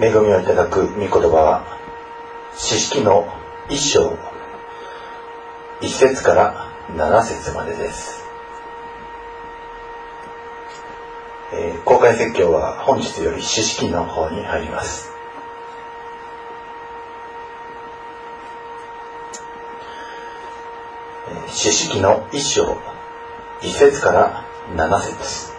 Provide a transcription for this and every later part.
恵みをいただく御言葉は詩式の1章1節から7節までです。公開説教は本日より詩式の方に入ります。詩式の1章1節から7節。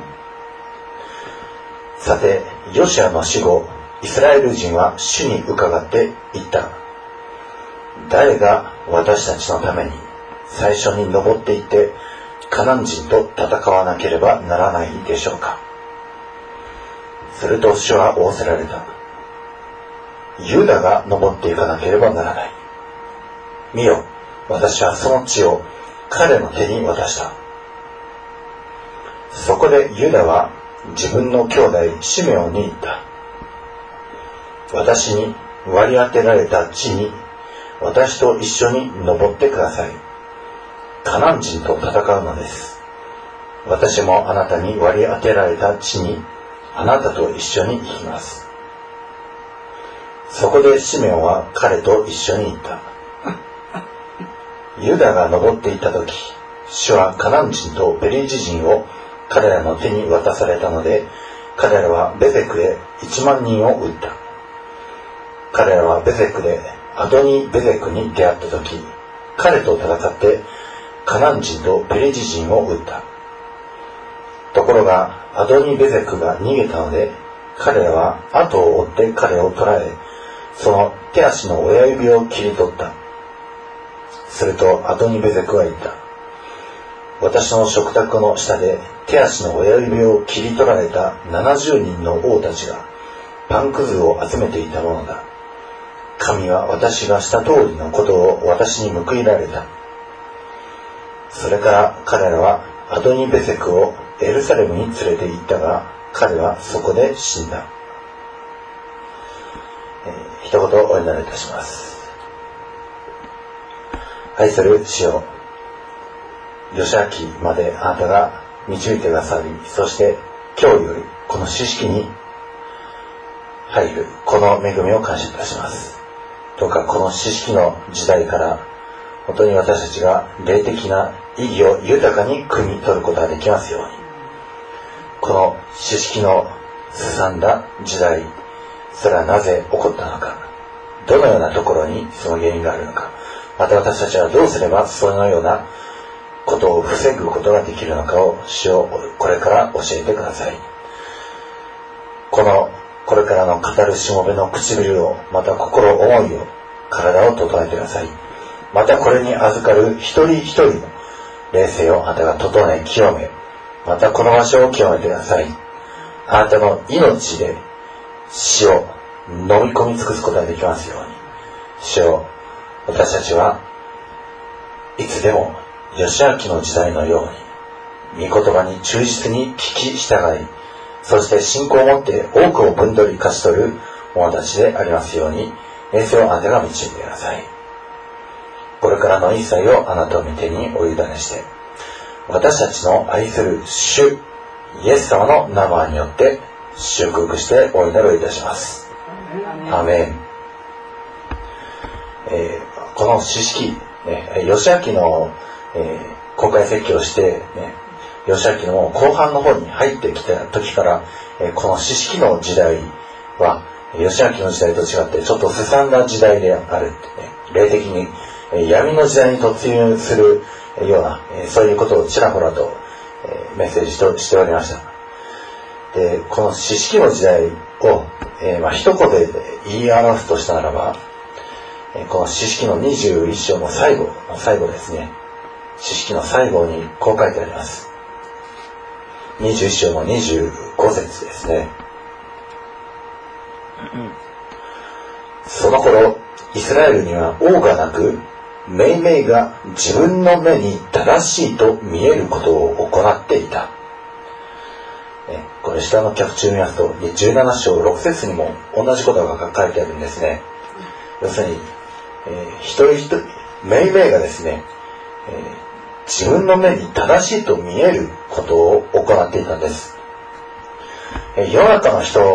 さて、ヨシュアの死後、イスラエル人は主に伺って言った。誰が私たちのために最初に登っていってカナン人と戦わなければならないでしょうか。すると主は仰せられた。ユダが登っていかなければならない。見よ、私はその地を彼の手に渡した。そこでユダは自分の兄弟シメオンに言った。私に割り当てられた地に私と一緒に登ってください。カナン人と戦うのです。私もあなたに割り当てられた地にあなたと一緒に行きます。そこでシメオンは彼と一緒に行った。ユダが登っていった時、主はカナン人とペリジ人を彼らの手に渡されたので、彼らはベゼクで1万人を撃った。彼らはベゼクでアドニベゼクに出会った時、彼と戦ってカナン人とペリジ人を撃った。ところがアドニベゼクが逃げたので、彼らは後を追って彼を捕らえ、その手足の親指を切り取った。するとアドニベゼクは言った。私の食卓の下で手足の親指を切り取られた70人の王たちがパンくずを集めていたものだ。神は私がした通りのことを私に報いられた。それから彼らはアドニベゼクをエルサレムに連れて行ったが、彼はそこで死んだ。一言お祈りいたします。愛する主よ、ヨシュア記まであなたが導いてくださり、そして今日よりこの詩式に入るこの恵みを感謝いたします。どうかこの詩式の時代から本当に私たちが霊的な意義を豊かに汲み取ることができますように、この詩式のすさんだ時代、それはなぜ起こったのか、どのようなところにその原因があるのか、また私たちはどうすればそのようなことを防ぐことができるのかを主をこれから教えてください。これからの語るしもべの唇を、また心思いを、体を整えてください。またこれに預かる一人一人の霊性をあなたが整え清め、またこの場所を清めてください。あなたの命で死を飲み込み尽くすことができますように、主よ、私たちはいつでもヨシュア記の時代のように御言葉に忠実に聞き従い、そして信仰を持って多くを分取り勝ち取る者たちでありますように、霊性をあなたが導いてください。これからの一切をあなたの御手にお委ねして、私たちの愛する主イエス様の名前によって祝福してお祈りをいたします。アーメン。この詩式、ヨシュア記の、公開説教をして、ヨシュア記の後半の方に入ってきた時から、この詩式の時代はヨシュア記の時代と違ってちょっとすさんだ時代であるって、霊的に闇の時代に突入するような、そういうことをちらほらとメッセージとしておりました。で、この詩式の時代を、一言で言い表すとしたならば、この詩式の21章の最後ですね。詩式の最後にこう書いてあります。21章の25節ですね。その頃、イスラエルには王がなく、命名が自分の目に正しいと見えることを行っていた。これ下の脚注見ますと、17章6節にも同じことが書いてあるんですね。要するに、一人一人、命名がですね、自分の目に正しいと見えることを行っていたんです。世の中の人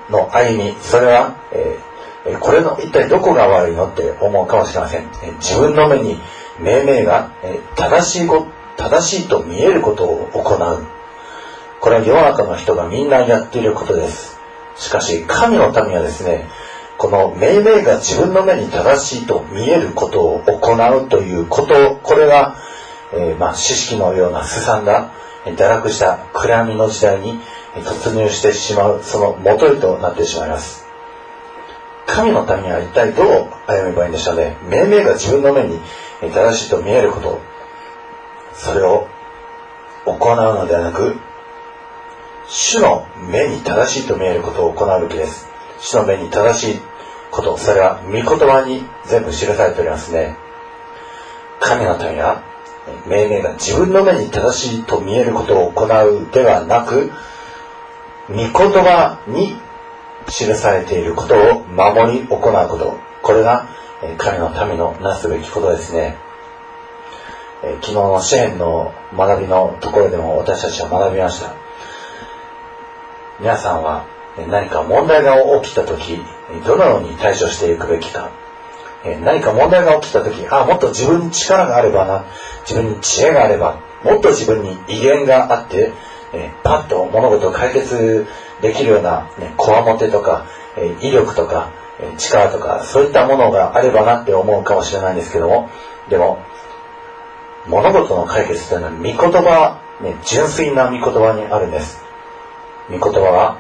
の歩み、それは、これの一体どこが悪いのって思うかもしれません。自分の目に命名が正しいと見えることを行う。これは世の中の人がみんなやっていることです。しかし神の民はですね、この命名が自分の目に正しいと見えることを行うということ、これが、知識のようなすさんだ堕落した暗闇の時代に突入してしまう、その元へとなってしまいます。神の民は一体どう歩めばいいんでしょうね。命名が自分の目に正しいと見えること、それを行うのではなく、主の目に正しいと見えることを行うべきです。主の目に正しいこと、それは御言葉に全部記されておりますね。神の民は命名が自分の目に正しいと見えることを行うではなく、御言葉に記されていることを守り行うこと、これが神の民のなすべきことですね。昨日の詩編の学びのところでも私たちは学びました。皆さんは何か問題が起きたとき、どのように対処していくべきか。何か問題が起きたとき、もっと自分に力があればな、自分に知恵があれば、もっと自分に威厳があって、パッと物事を解決できるような、こわもてとか、威力とか、力とか、そういったものがあればなって思うかもしれないんですけども、でも、物事の解決というのは御言葉、純粋な御言葉にあるんです。御言葉は、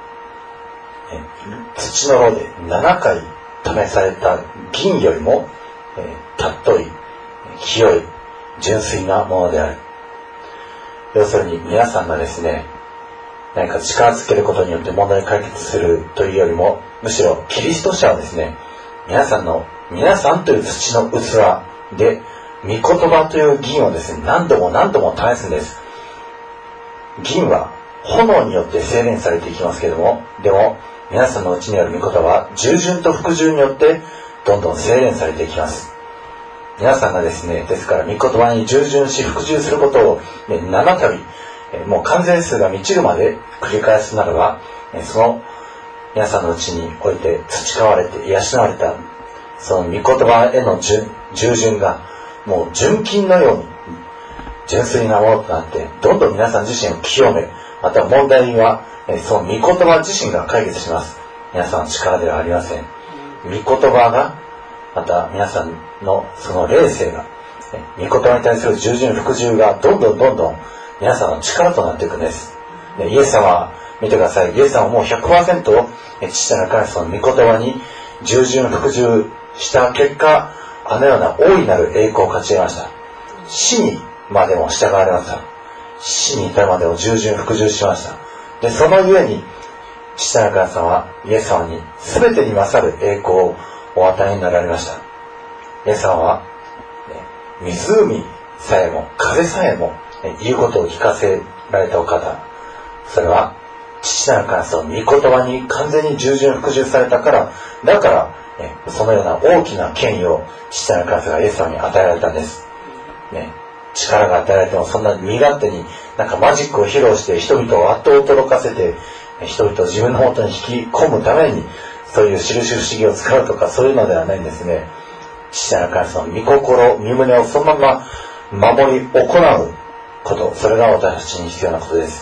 土の炉で7回試された銀よりも、尊い、清い、純粋なものである。要するに皆さんがですね、何か力つけることによって問題解決するというよりも、むしろキリスト者はですね、皆さんという土の器で、御言葉という銀をですね、何度も何度も試すんです。銀は炎によって精錬されていきますけれども、でも皆さんのうちにある御言葉は従順と服従によってどんどん精錬されていきます。皆さんがですね、ですから御言葉に従順し服従することを、7度、もう完全数が満ちるまで繰り返すならば、その皆さんのうちにおいて培われて養われたその御言葉への従順がもう純金のように純粋なものとなって、どんどん皆さん自身を清め、また問題はその御言葉自身が解決します。皆さんの力ではありません。御言葉が、また皆さんのその霊性が、御言葉に対する従順服従がどんどん皆さんの力となっていくんです。イエス様見てください。イエス様はもう 100% 父なる神様の御言葉に従順服従した結果、あのような大いなる栄光を勝ち得ました。死にまでも従われました。死に至るまでも従順服従しました。で、そのゆえに父なる神様はイエス様に全てに勝る栄光をお与えになられました。イエス様は、湖さえも風さえも言うことを聞かせられたお方。それは父なる神様の御言葉に完全に従順服従されたから、だからそのような大きな権威を父なる神様がイエス様に与えられたんです。力が与えられてもそんな身勝手になんかマジックを披露して人々を後を驚かせて人々を自分の元に引き込むためにそういう印不思議を使うとかそういうのではないんですね。父なる神様の御心、御胸をそのまま守り行うこと、それが私たちに必要なことです。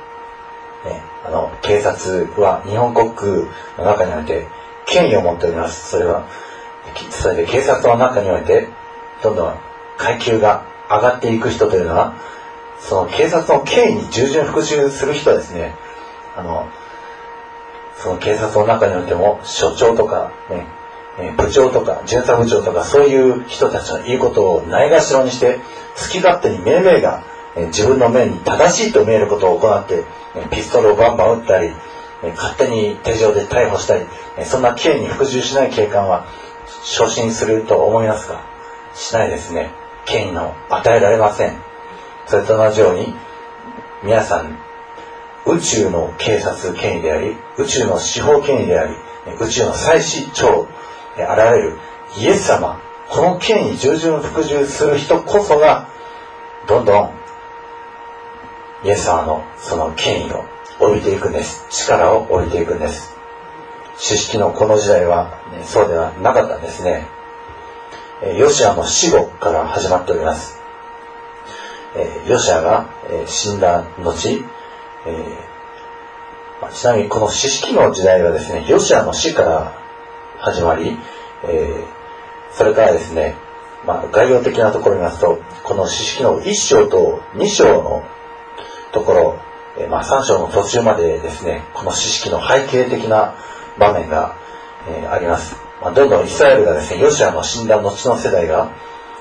警察は日本国の中において権威を持っております。それで警察の中においてどんどん階級が上がっていく人というのはその警察の権威に従順服従する人ですね。その警察の中においても署長とか、部長とか巡査部長とかそういう人たちの言うことをないがしろにして好き勝手に命名が自分の目に正しいと見えることを行ってピストルをバンバン撃ったり勝手に手錠で逮捕したりそんな権威に服従しない警官は昇進すると思いますか？しないですね。権威の与えられません。それと同じように皆さん宇宙の警察権威であり宇宙の司法権威であり宇宙の最司長であられるイエス様、この権威従順服従する人こそがどんどんイエス様のその権威を帯びていくんです。力を帯びていくんです。 士式のこの時代は、そうではなかったんですね。ヨシアの死後から始まっております。ヨシアが死んだ後、ちなみにこの士式の時代はですね、ヨシアの死から始まり、それからですね、概要的なところを見ますと、この士式の1章と2章のところ、3章の途中までですね、この士式の背景的な場面が、あります。どんどんイスラエルがですね、ヨシアの死んだ後の世代が、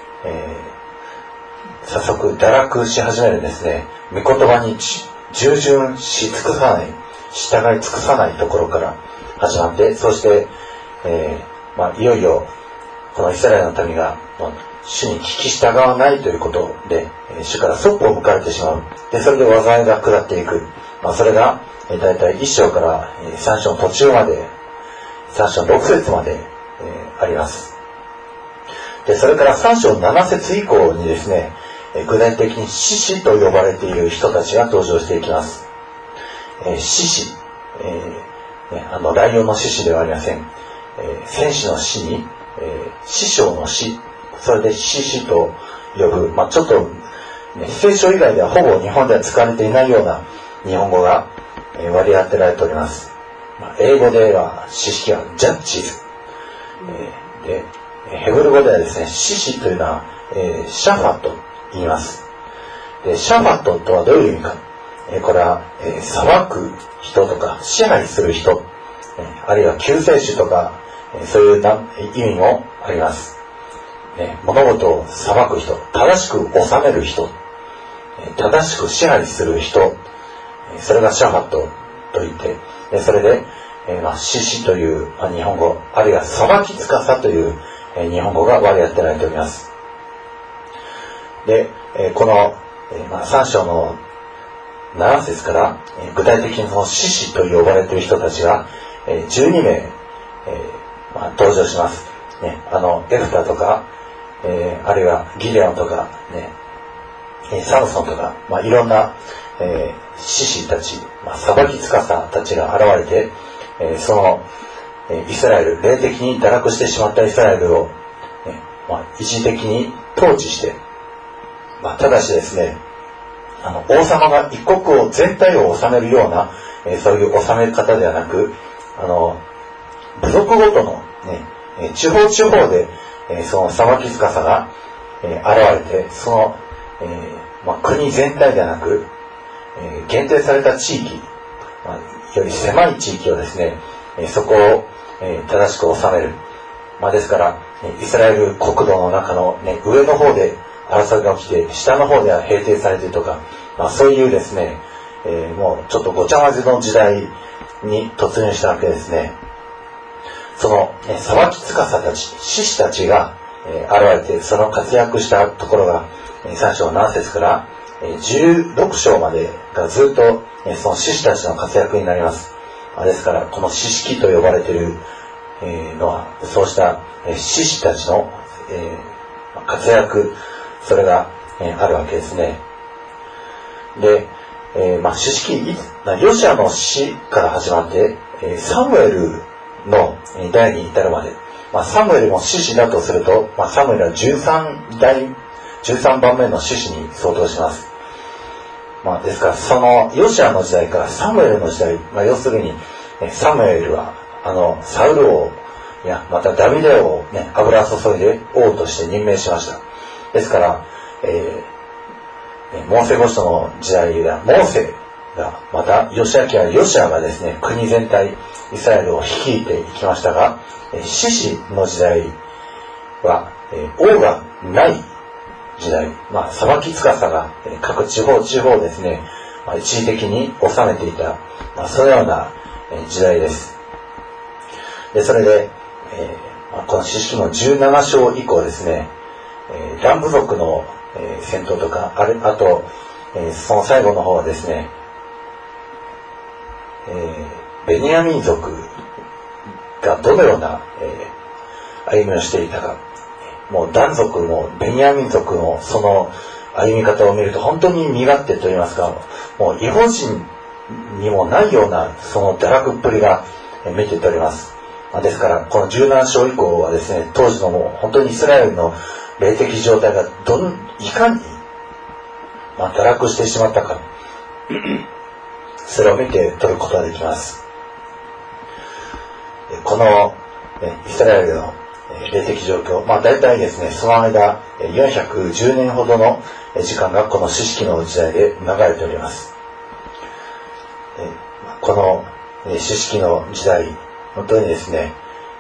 早速堕落し始めるんですね。御言葉に従順し尽くさない、従い尽くさないところから始まって、そして、いよいよこのイスラエルの民が主に聞き従わないということで、主からそっぽを向かれてしまう。で、それで災いが下っていく。それがだいたい1章から3章の途中まで、3章6節まで、あります。で、それから3章7節以降にですね、具体的に士師と呼ばれている人たちが登場していきます。士師、ライオンの獅子ではありません。戦士の死に、師匠の死、それで士師と呼ぶ、ちょっと、聖書以外ではほぼ日本では使われていないような日本語が、割り当てられております。英語では士式はジャッジズ、でヘブル語ではですね、士師というのは、シャファと言います。でシャファトとはどういう意味か、これは、裁く人とか支配する人、あるいは救世主とか、そういう意味もあります。物事を裁く人、正しく治める人、正しく支配する人、それがシャファトと言って、それで、士師という日本語、あるいは裁き司という日本語が割り当てられております。で、この3章の7節から具体的にその士師と呼ばれている人たちが12名登場します。エフタとか、あるいはギデオンとか、サムソンとか、いろんな士師たち、裁き司たちが現れて、そのイスラエル、霊的に堕落してしまったイスラエルを、一時的に統治して、ただしですね、王様が一国を全体を治めるような、そういう治め方ではなく、部族ごとの、地方地方で、その裁き司が、現れて、その、国全体ではなく、限定された地域、より狭い地域をですね、そこを、正しく治める。ですから、イスラエル国土の中の、上の方で争いが起きて、下の方では平定されているとか、そういうですね、もうちょっとごちゃ混ぜの時代に突入したわけですね。その、裁き司たち、士師たちが、現れて、その活躍したところが、3章7節から16章までがずっと、その士師たちの活躍になります。ですから、この士式と呼ばれているのは、そうした士師たちの活躍、それがあるわけですね。で、士式、ヨシアの死から始まって、サムエルの代に至るまで、サムエルも士師だとすると、サムエルは13番目の士師に相当します。ですから、そのヨシアの時代からサムエルの時代、要するに、サムエルは、サウル王や、またダビデ王を油注いで王として任命しました。ですから、モーセ五書の時代では、モーセが、また、ヨシアがですね、国全体、イスラエルを率いていきましたが、士師の時代は、王がない時代、裁き司が各地方ですね、一時的に治めていた、そのような時代です。で、それで、この士式の17章以降ですね、ラン部族の戦闘とか、あと、その最後の方はですね、ベニヤミン族がどのような、歩みをしていたか、もうダン族もベニヤミン族のその歩み方を見ると本当に身勝手と言いますか、もう異邦人にもないようなその堕落っぷりが、 見ております。ですからこの17章以降はですね、当時のもう本当にイスラエルの霊的状態がいかに堕落してしまったかそれを見て取ることができます。このイスラエルの霊的状況、大体ですね、その間410年ほどの時間がこの四式の時代で流れております。この四式の時代、本当にですね、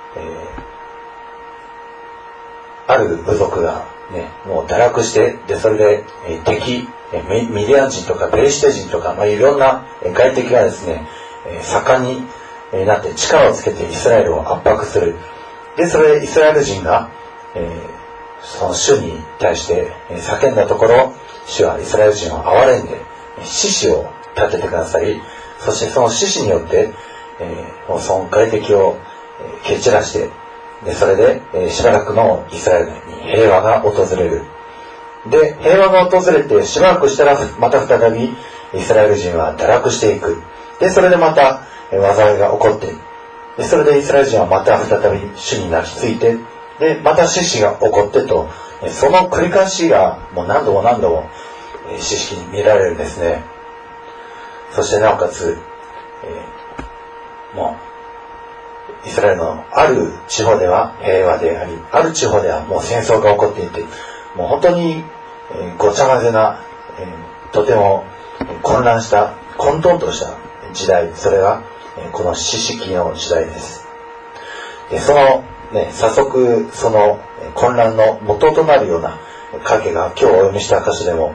ある部族がもう堕落して、それで敵ミディアン人とかペリシテ人とか、いろんな外敵がですね、盛んになって力をつけてイスラエルを圧迫する。でそれでイスラエル人が、その主に対して叫んだところ、主はイスラエル人を憐れんで獅子を立ててくださり、そしてその獅子によって、その外敵を蹴散らして、それで、しばらくのイスラエルに平和が訪れる。で平和が訪れてしばらくしたらまた再びイスラエル人は堕落していく。でそれでまた災いが起こって、でそれでイスラエル人はまた再び主に泣きついて、でまた獅子が起こってと、その繰り返しがもう何度も何度も四式に見られるんですね。そしてなおかつ、もうイスラエルのある地方では平和であり、ある地方ではもう戦争が起こっていて、もう本当にごちゃ混ぜな、とても混乱した混沌とした時代、それがこの四式の時代です。でその早速その混乱の元となるような影が今日お読みした箇所でも、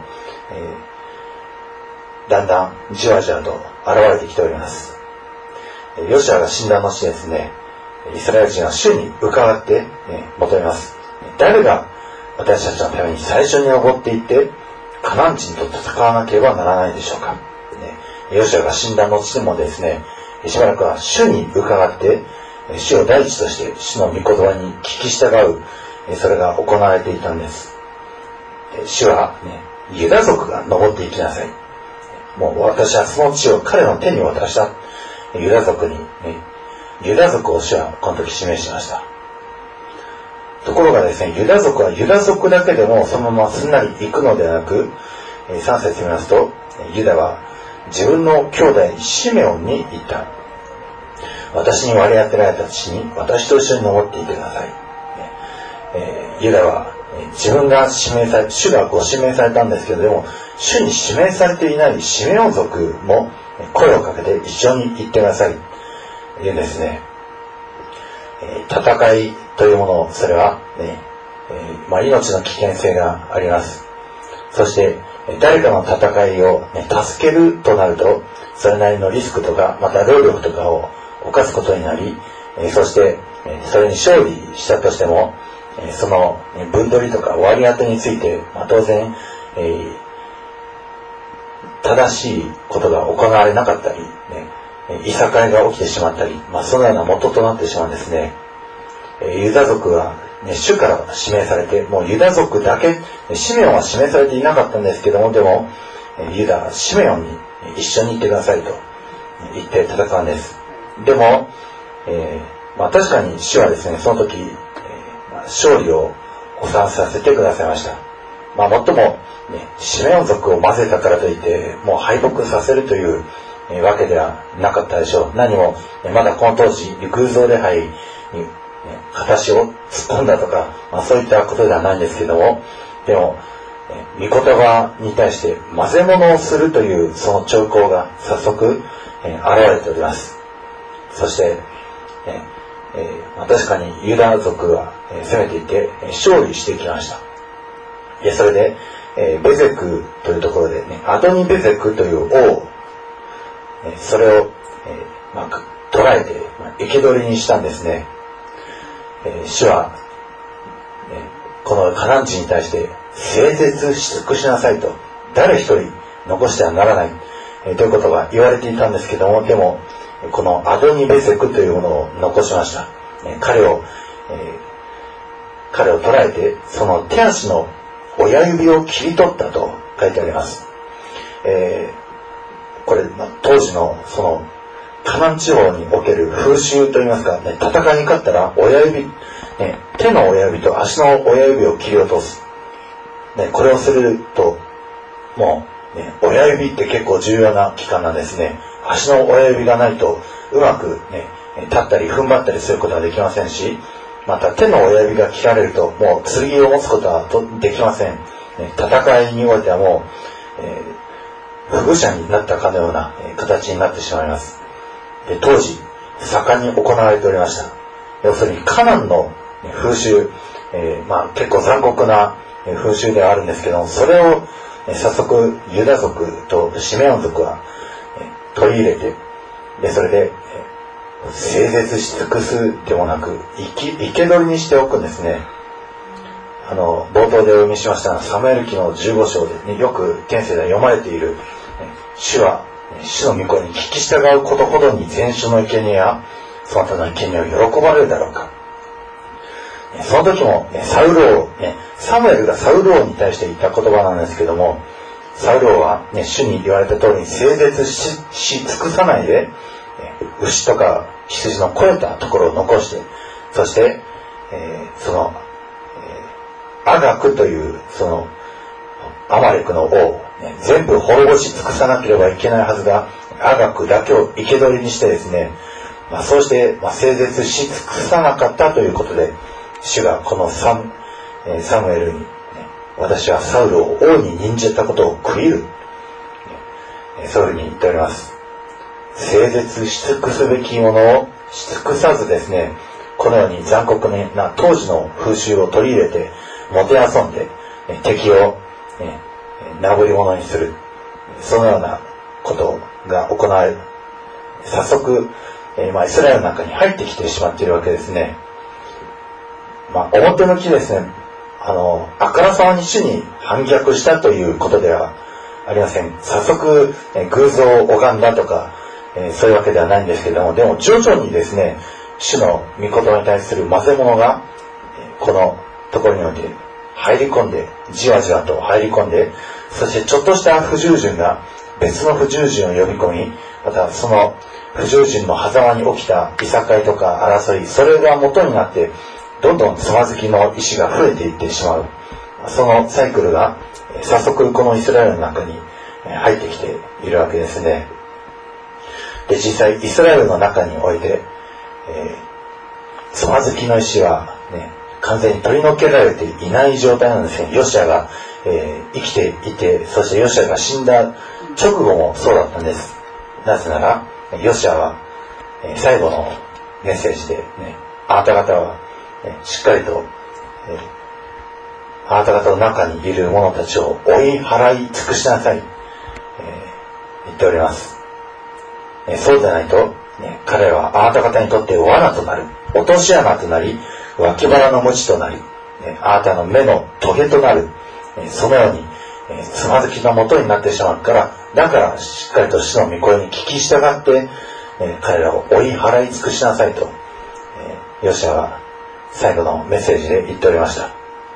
だんだんじわじわと現れてきております。ヨシュアが死んだ後ですね、イスラエル人は主に伺って、求めます。誰が私たちのために最初に登っていってカナン人と戦わなければならないでしょうか。ヨシュアが死んだ後でもですね、しばらくは主に伺って主を第一として主の御言葉に聞き従う、それが行われていたんです。主は、ユダ族が登っていきなさい。もう私はその地を彼の手に渡した。ユダ族に、ユダ族を主はこの時指名しました。ところがですね、ユダ族はユダ族だけでもそのまますんなり行くのではなく、3節見ますと、ユダは自分の兄弟シメオンに言った。私に割り当てられた地に私と一緒に登っていてください。ユダは自分が指名され、主がご指名されたんですけれども、主に指名されていないシメオン族も声をかけて一緒に行ってください。言うんですね。戦いというもの、それは、命の危険性があります。そして誰かの戦いを、助けるとなると、それなりのリスクとかまた労力とかを犯すことになり、そしてそれに勝利したとしても、その分取りとか割り当てについて、当然、正しいことが行われなかったり、いさかいが起きてしまったり、そのような元となってしまうんですね。ユダ族は、主から指名されて、もうユダ族だけ、シメオンは指名されていなかったんですけども、でもユダはシメオンに一緒に行ってくださいと言って戦うんです。でも、確かに主はですね、その時、勝利を収めさせてくださいました。もっとも、シメオン族を混ぜたからといってもう敗北させるというわけではなかったでしょう。何もまだこの当時偶像礼拝に形を突っ込んだとか、そういったことではないんですけども、でも御言葉に対して混ぜ物をするというその兆候が早速現れております。そして確かにユダ族は攻めていって勝利してきました。それでベゼクというところで、アドニベゼクという王、それを捕らえて生け捕りにしたんですね。主は、このカナン人に対して誠実し尽くしなさいと、誰一人残してはならない、ということが言われていたんですけども、でもこのアドニベゼクというものを残しました。彼を捕らえて、その手足の親指を切り取ったと書いてあります。これ、当時のそのカナン地方における風習といいますか、戦いに勝ったら親指、手の親指と足の親指を切り落とす。これをすると、もう、親指って結構重要な器官なんですね。足の親指がないとうまく立ったり踏ん張ったりすることはできませんし、また手の親指が切られるともう剣を持つことはできません。戦いにおいてはもう、不具者になったかのような形になってしまいます。当時、盛んに行われておりました。要するにカナンの風習、結構残酷な風習ではあるんですけども、それを早速ユダ族とシメオン族は取り入れて、それで整絶し尽くすでもなく生け捕りにしておくんですね。冒頭でお読みしましたサムエル記の15章で、よく天性で読まれている、主は主の御声に聞き従うことほどに全種の生贄やその他の生贄を喜ばれるだろうか。その時もサムエルがサウル王に対して言った言葉なんですけども、サウル王は、主に言われた通りに整絶 し尽くさないで、牛とか羊の肥えたところを残して、そして、その、アガクというそのアマレクの王、全部滅ぼし尽くさなければいけないはずが、アガクだけを生け捕りにしてですね、そうして、整絶し尽くさなかったということで、主がこのサムエルに、私はサウルを王に任じたことを悔いる、そういうふうに言っております。整絶し尽くすべきものをし尽くさずですね、このように残酷な当時の風習を取り入れてもてあそんで敵をなぶり者にする、そのようなことが行われ、早速、イスラエルの中に入ってきてしまっているわけですね。表向きですね、あからさまに主に反逆したということではありません。早速、偶像を拝んだとか、そういうわけではないんですけれども、でも徐々にですね、主の御言葉に対する混ぜ物がこのところにおいて入り込んで、じわじわと入り込んで、そしてちょっとした不従順が別の不従順を呼び込み、またその不従順の狭間に起きたいさかいとか争い、それが元になってどんどんつまずきの石が増えていってしまう、そのサイクルが早速このイスラエルの中に入ってきているわけですね。で、実際イスラエルの中において、つまずきの石は、完全に取り除けられていない状態なんですね。ヨシアが、生きていて、そしてヨシアが死んだ直後もそうだったんです。なぜならヨシアは、最後のメッセージで、あなた方は、しっかりと、あなた方の中にいる者たちを追い払い尽くしなさい、言っております。そうでないと、彼らはあなた方にとって罠となる、落とし穴となり、脇腹の鞭となり、あなたの目のトゲとなる、そのように、つまずきの元になってしまうから、だからしっかりと主の御声に聞き従って、彼らを追い払い尽くしなさいと、ヨシアは最後のメッセージで言っておりました。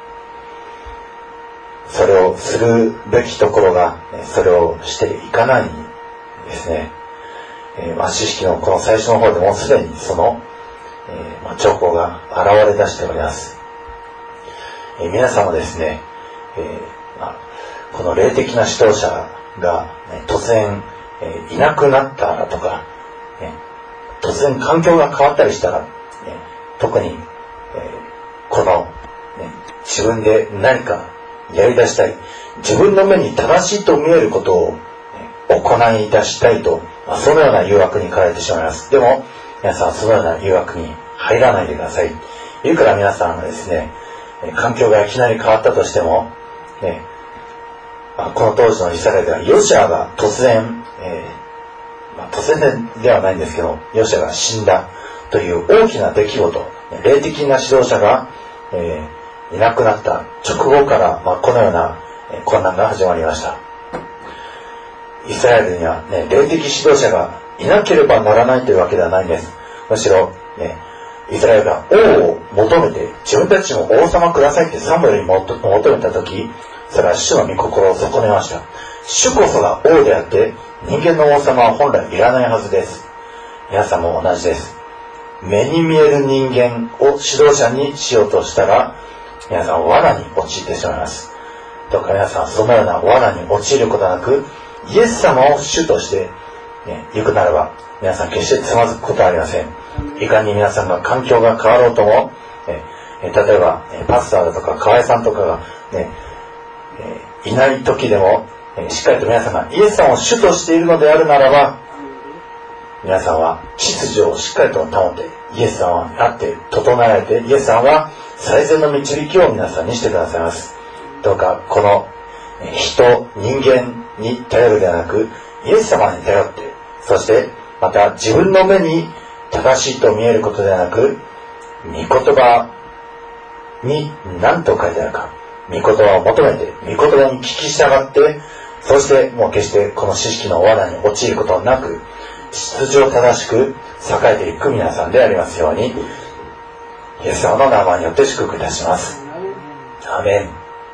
それをするべきところが、それをしていかないですね。知識のこの最初の方でもすでにその、兆候が現れ出しております。皆さんもですね、この霊的な指導者が、突然、いなくなったらとか、突然環境が変わったりしたら、特に、この、自分で何かやり出したい、自分の目に正しいと見えることを行い出したいと、そのような誘惑に駆られてしまいます。でも皆さんそのような誘惑に入らないでください。いくら皆さんがですね、環境がいきなり変わったとしても、この当時のイスラエルではヨシアが突然、突然ではないんですけど、ヨシアが死んだという大きな出来事、霊的な指導者が、いなくなった直後から、このような困難が始まりました。イスラエルには、霊的指導者がいなければならないというわけではないんです。むしろ、イスラエルが王を求めて、自分たちも王様くださいってサムエルに求めたとき、それは主の御心を損ねました。主こそが王であって、人間の王様は本来いらないはずです。 皆さんも同じです。目に見える人間を指導者にしようとしたら、皆さん罠に陥ってしまいます。どうか皆さんそのような罠に陥ることなく、イエス様を主として、行くならば、皆さん決してつまずくことはありません。いかに皆さんが環境が変わろうとも、例えばパスターだとか河合さんとかが、いない時でも、しっかりと皆さんがイエス様を主としているのであるならば、皆さんは秩序をしっかりと保って、イエス様にあって整えられて、イエス様は最善の導きを皆さんにしてくださいます。どうかこの人間に頼るではなく、イエス様に頼って、そしてまた自分の目に正しいと見えることではなく、御言葉に何と書いてあるか、御言葉を求めて、御言葉に聞き従って、そしてもう決してこの知識の罠に陥ることなく、秩序正しく栄えていく皆さんでありますように、イエス様の名前によって祝福いたします。アーメン。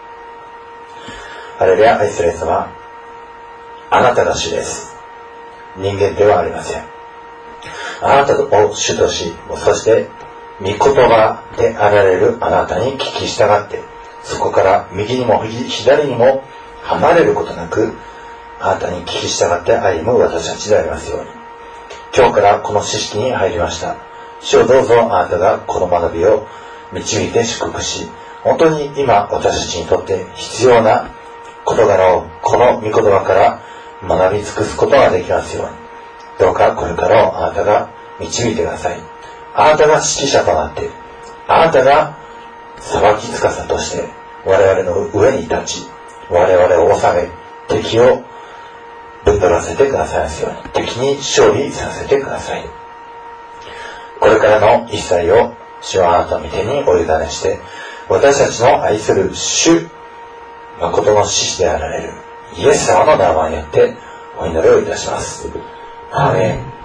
ハレルヤ。愛するイエス様、あなたが主です。人間ではありません。あなたを主とし、そして御言葉であられるあなたに聞き従って、そこから右にも左にも離れることなく、あなたに聞き従って歩む私たちでありますように。今日からこの知識に入りました。主をどうぞあなたがこの学びを導いて祝福し、本当に今私たちにとって必要な事柄をこの御言葉から学び尽くすことができますように。どうかこれからをあなたが導いてください。あなたが指揮者となって、あなたが裁き司として我々の上に立ち、我々を治め、敵をぶんどらせてくださいますように。敵に勝利させてください。これからの一切を主はあなたの御手にお委ねして、私たちの愛する主、誠の獅子であられるイエス様の名前によってお祈りをいたします。アーメン。